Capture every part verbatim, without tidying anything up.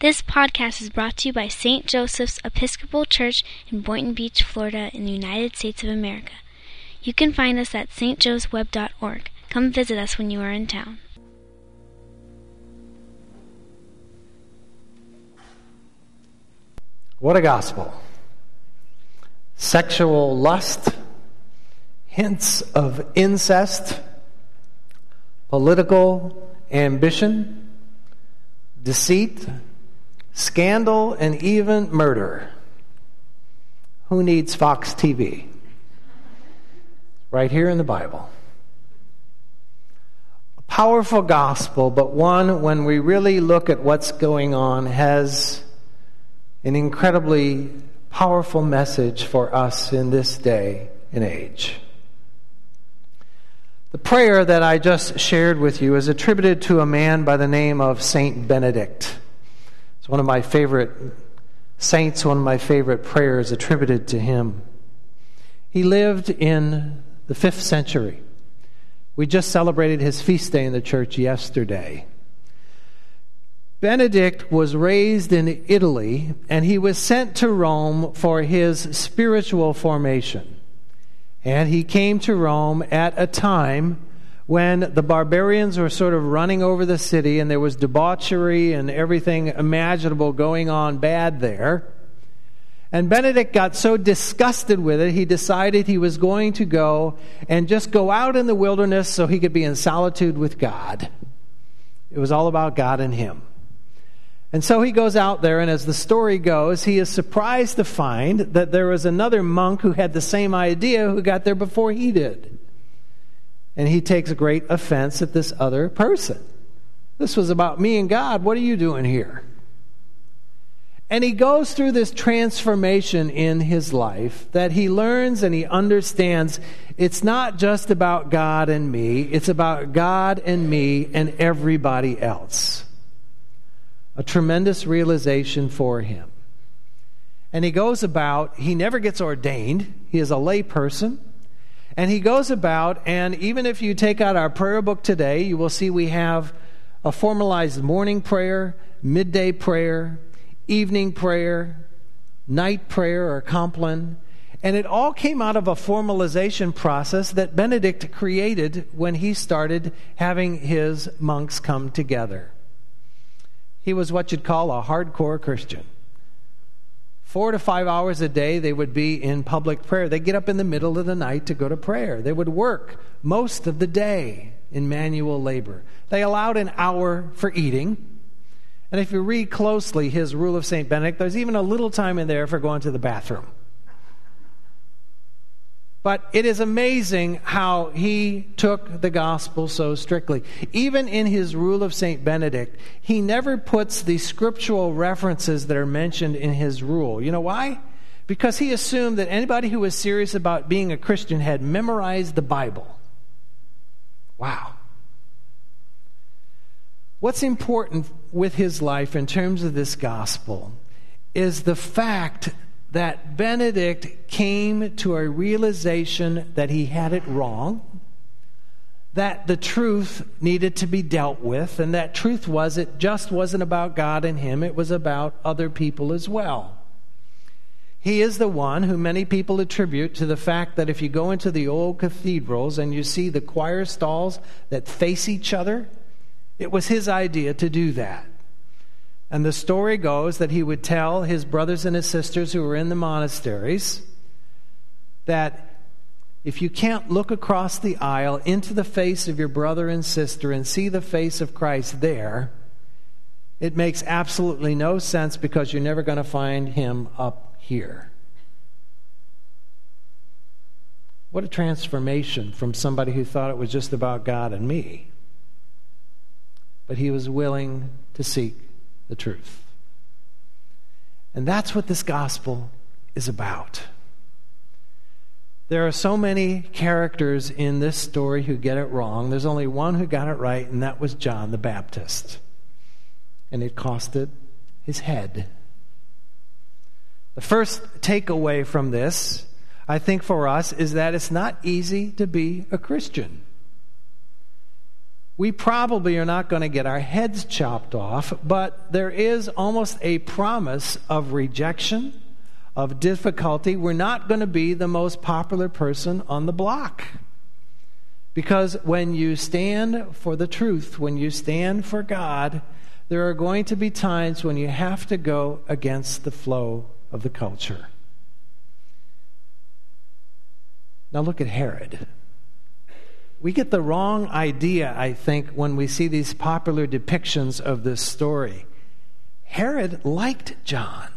This podcast is brought to you by Saint Joseph's Episcopal Church in Boynton Beach, Florida, in the United States of America. You can find us at s t joes web dot org. Come visit us when you are in town. What a gospel. Sexual lust, hints of incest, political ambition, deceit, scandal, and even murder. Who needs Fox T V? Right here in the Bible. A powerful gospel, but one, when we really look at what's going on, has an incredibly powerful message for us in this day and age. The prayer that I just shared with you is attributed to a man by the name of Saint Benedict. It's one of my favorite saints, one of my favorite prayers attributed to him. He lived in the fifth century. We just celebrated his feast day in the church yesterday. Benedict was raised in Italy, and he was sent to Rome for his spiritual formation. And he came to Rome at a time when the barbarians were sort of running over the city, and there was debauchery and everything imaginable going on bad there. And Benedict got so disgusted with it, he decided he was going to go and just go out in the wilderness so he could be in solitude with God. It was all about God and him. And so he goes out there, and as the story goes, he is surprised to find that there was another monk who had the same idea who got there before he did. And he takes great offense at this other person. This was about me and God. What are you doing here? And he goes through this transformation in his life that he learns and he understands it's not just about God and me. It's about God and me and everybody else. A tremendous realization for him. And he goes about, he never gets ordained. He is a lay person. And he goes about, and even if you take out our prayer book today, you will see we have a formalized morning prayer, midday prayer, evening prayer, night prayer or compline. And it all came out of a formalization process that Benedict created when he started having his monks come together. He was what you'd call a hardcore Christian. Four to five hours a day, they would be in public prayer. They'd get up in the middle of the night to go to prayer. They would work most of the day in manual labor. They allowed an hour for eating. And if you read closely his rule of Saint Benedict, there's even a little time in there for going to the bathroom. But it is amazing how he took the gospel so strictly. Even in his rule of Saint Benedict, he never puts the scriptural references that are mentioned in his rule. You know why? Because he assumed that anybody who was serious about being a Christian had memorized the Bible. Wow. What's important with his life in terms of this gospel is the fact that Benedict came to a realization that he had it wrong, that the truth needed to be dealt with, and that truth was it just wasn't about God and him, it was about other people as well. He is the one who many people attribute to the fact that if you go into the old cathedrals and you see the choir stalls that face each other, it was his idea to do that. And the story goes that he would tell his brothers and his sisters who were in the monasteries that if you can't look across the aisle into the face of your brother and sister and see the face of Christ there, it makes absolutely no sense because you're never going to find him up here. What a transformation from somebody who thought it was just about God and me. But he was willing to seek the truth. And that's what this gospel is about. There are so many characters in this story who get it wrong. There's only one who got it right, and that was John the Baptist. And it costed his head. The first takeaway from this, I think for us, is that it's not easy to be a Christian. We probably are not going to get our heads chopped off, but there is almost a promise of rejection, of difficulty. We're not going to be the most popular person on the block. Because when you stand for the truth, when you stand for God, there are going to be times when you have to go against the flow of the culture. Now look at Herod. We get the wrong idea, I think, when we see these popular depictions of this story. Herod liked John.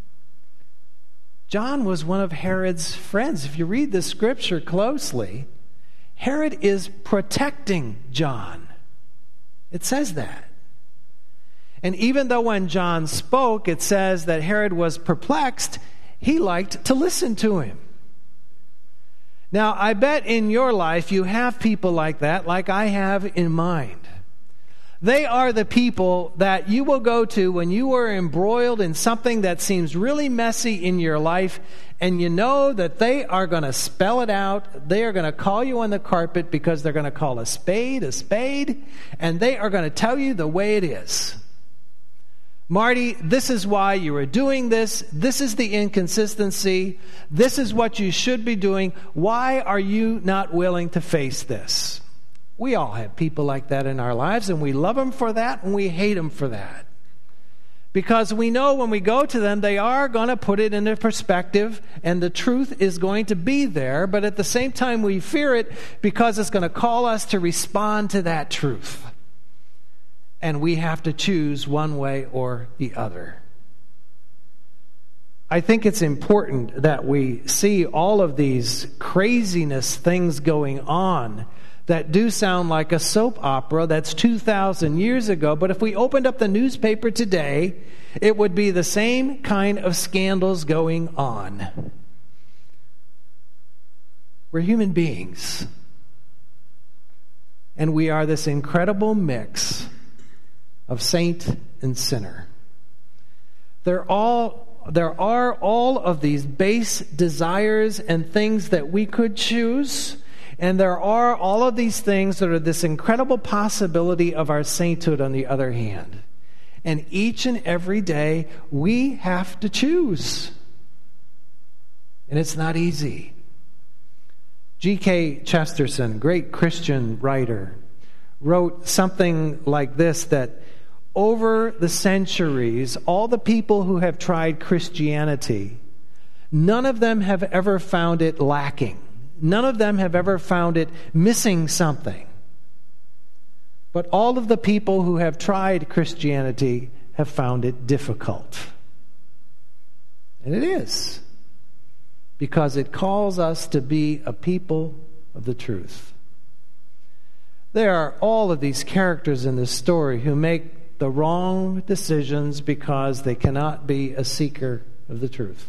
John was one of Herod's friends. If you read the scripture closely, Herod is protecting John. It says that. And even though when John spoke, it says that Herod was perplexed, he liked to listen to him. Now, I bet in your life you have people like that, like I have in mind. They are the people that you will go to when you are embroiled in something that seems really messy in your life, and you know that they are going to spell it out. They are going to call you on the carpet because they're going to call a spade a spade, and they are going to tell you the way it is. Marty, this is why you are doing this. This is the inconsistency. This is what you should be doing. Why are you not willing to face this? We all have people like that in our lives, and we love them for that, and we hate them for that. Because we know when we go to them, they are going to put it into perspective, and the truth is going to be there, but at the same time we fear it because it's going to call us to respond to that truth. And we have to choose one way or the other. I think it's important that we see all of these craziness things going on that do sound like a soap opera that's two thousand years ago. But if we opened up the newspaper today, it would be the same kind of scandals going on. We're human beings. And we are this incredible mix of saint and sinner. They're all, there are all of these base desires and things that we could choose, and there are all of these things that are this incredible possibility of our sainthood on the other hand. And each and every day, we have to choose. And it's not easy. G K Chesterton, great Christian writer, wrote something like this, that over the centuries, all the people who have tried Christianity, none of them have ever found it lacking. None of them have ever found it missing something. But all of the people who have tried Christianity have found it difficult. And it is. Because it calls us to be a people of the truth. There are all of these characters in this story who make the wrong decisions because they cannot be a seeker of the truth.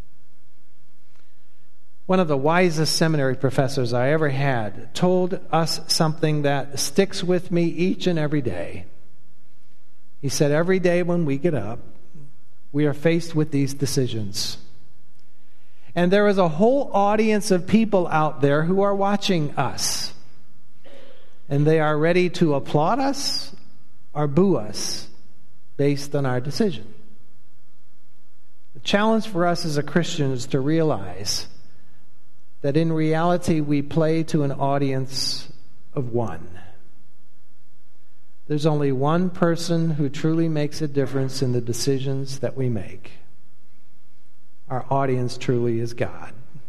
One of the wisest seminary professors I ever had told us something that sticks with me each and every day. He said, every day when we get up, we are faced with these decisions. And there is a whole audience of people out there who are watching us. And they are ready to applaud us or boo us based on our decision. The challenge for us as a Christian is to realize that in reality we play to an audience of one. There's only one person who truly makes a difference in the decisions that we make. Our audience truly is God.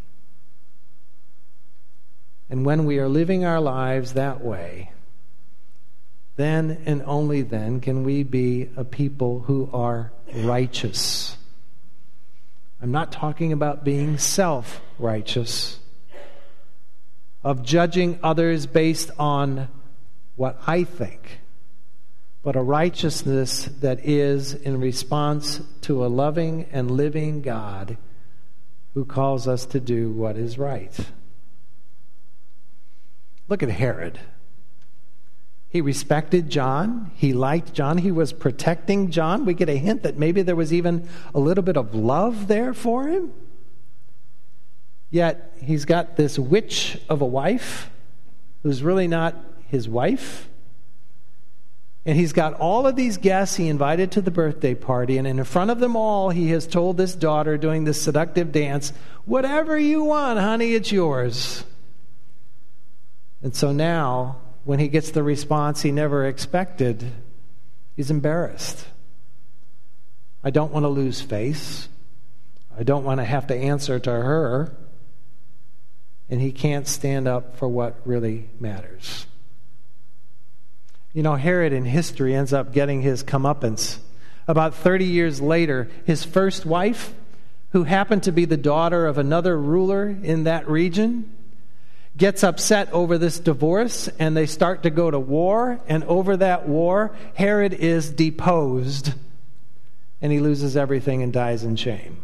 And when we are living our lives that way, then and only then can we be a people who are righteous. I'm not talking about being self-righteous, of judging others based on what I think, but a righteousness that is in response to a loving and living God who calls us to do what is right. Look at Herod. He respected John. He liked John. He was protecting John. We get a hint that maybe there was even a little bit of love there for him. Yet he's got this witch of a wife who's really not his wife. And he's got all of these guests he invited to the birthday party, and in front of them all, he has told this daughter doing this seductive dance, whatever you want, honey, it's yours. And so now, when he gets the response he never expected, he's embarrassed. I don't want to lose face. I don't want to have to answer to her. And he can't stand up for what really matters. You know, Herod in history ends up getting his comeuppance. About thirty years later, his first wife, who happened to be the daughter of another ruler in that region, gets upset over this divorce, and they start to go to war. And over that war, Herod is deposed, and he loses everything and dies in shame.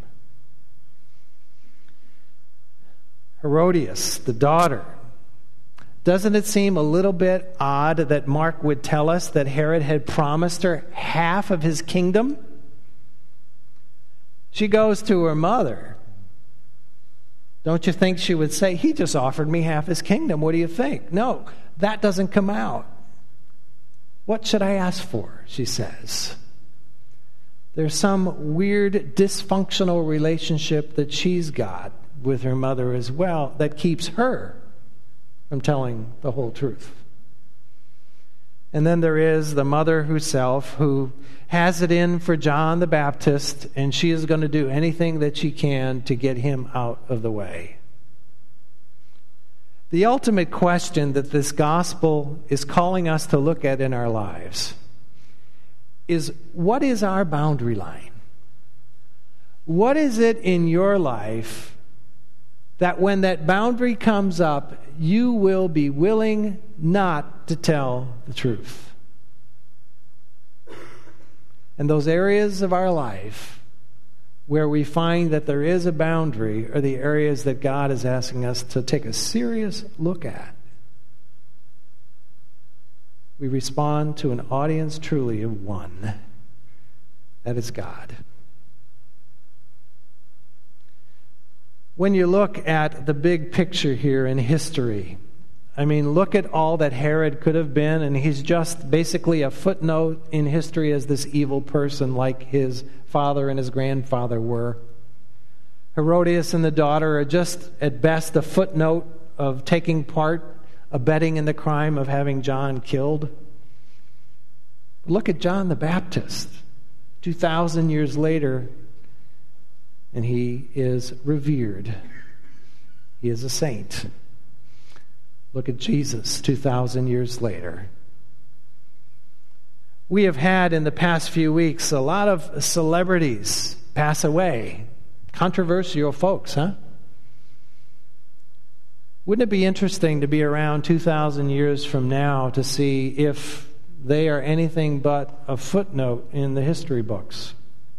Herodias, the daughter. Doesn't it seem a little bit odd that Mark would tell us that Herod had promised her half of his kingdom? She goes to her mother. Don't you think she would say, he just offered me half his kingdom. What do you think? No, that doesn't come out. What should I ask for? She says. There's some weird dysfunctional relationship that she's got with her mother as well that keeps her from telling the whole truth. And then there is the mother herself who has it in for John the Baptist, and she is going to do anything that she can to get him out of the way. The ultimate question that this gospel is calling us to look at in our lives is, what is our boundary line? What is it in your life that when that boundary comes up, you will be willing not to tell the truth? And those areas of our life where we find that there is a boundary are the areas that God is asking us to take a serious look at. We respond to an audience truly of one. That is God. When you look at the big picture here in history, I mean, look at all that Herod could have been, and he's just basically a footnote in history as this evil person like his father and his grandfather were. Herodias and the daughter are just, at best, a footnote of taking part, abetting in the crime of having John killed. Look at John the Baptist, two thousand years later, and he is revered. He is a saint. Look at Jesus two thousand years later. We have had in the past few weeks a lot of celebrities pass away. Controversial folks, huh? Wouldn't it be interesting to be around two thousand years from now to see if they are anything but a footnote in the history books?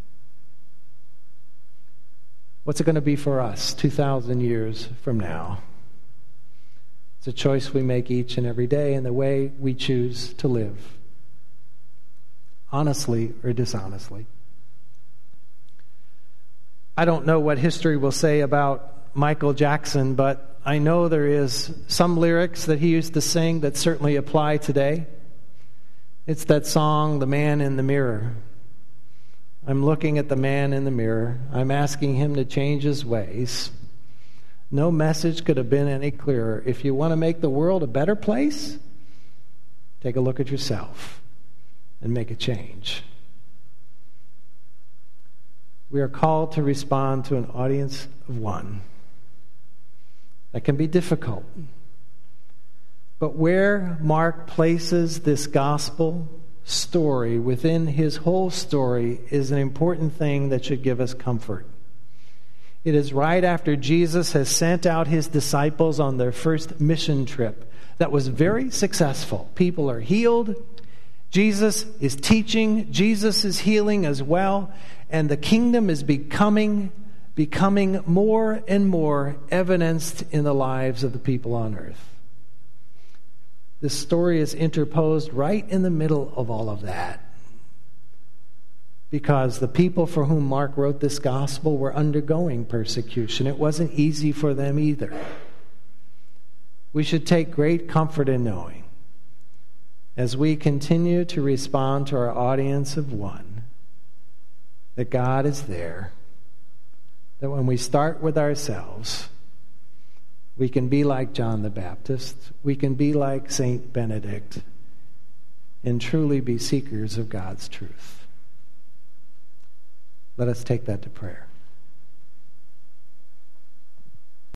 What's it going to be for us two thousand years from now? It's a choice we make each and every day in the way we choose to live, honestly or dishonestly. I don't know what history will say about Michael Jackson, but I know there is some lyrics that he used to sing that certainly apply today. It's that song, The Man in the Mirror. I'm looking at the man in the mirror. I'm asking him to change his ways. No message could have been any clearer. If you want to make the world a better place, take a look at yourself and make a change. We are called to respond to an audience of one. That can be difficult. But where Mark places this gospel story within his whole story is an important thing that should give us comfort. It is right after Jesus has sent out his disciples on their first mission trip that was very successful. People are healed. Jesus is teaching. Jesus is healing as well. And the kingdom is becoming, becoming more and more evidenced in the lives of the people on earth. This story is interposed right in the middle of all of that, because the people for whom Mark wrote this gospel were undergoing persecution. It wasn't easy for them either. We should take great comfort in knowing as we continue to respond to our audience of one, that God is there, that when we start with ourselves, we can be like John the Baptist, we can be like Saint Benedict, and truly be seekers of God's truth. Let us take that to prayer.